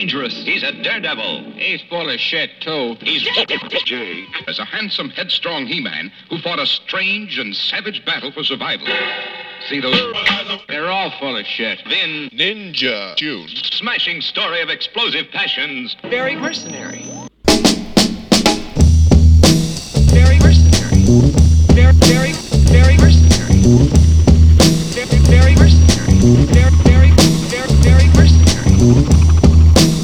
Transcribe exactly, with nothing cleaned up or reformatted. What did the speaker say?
dangerous. He's a daredevil. He's full of shit, too. He's Jake as a handsome, headstrong He-Man who fought a strange and savage battle for survival. See those? They're all full of shit. Then Ninja June. smashing story of explosive passions. Very mercenary. Very mercenary. Very, very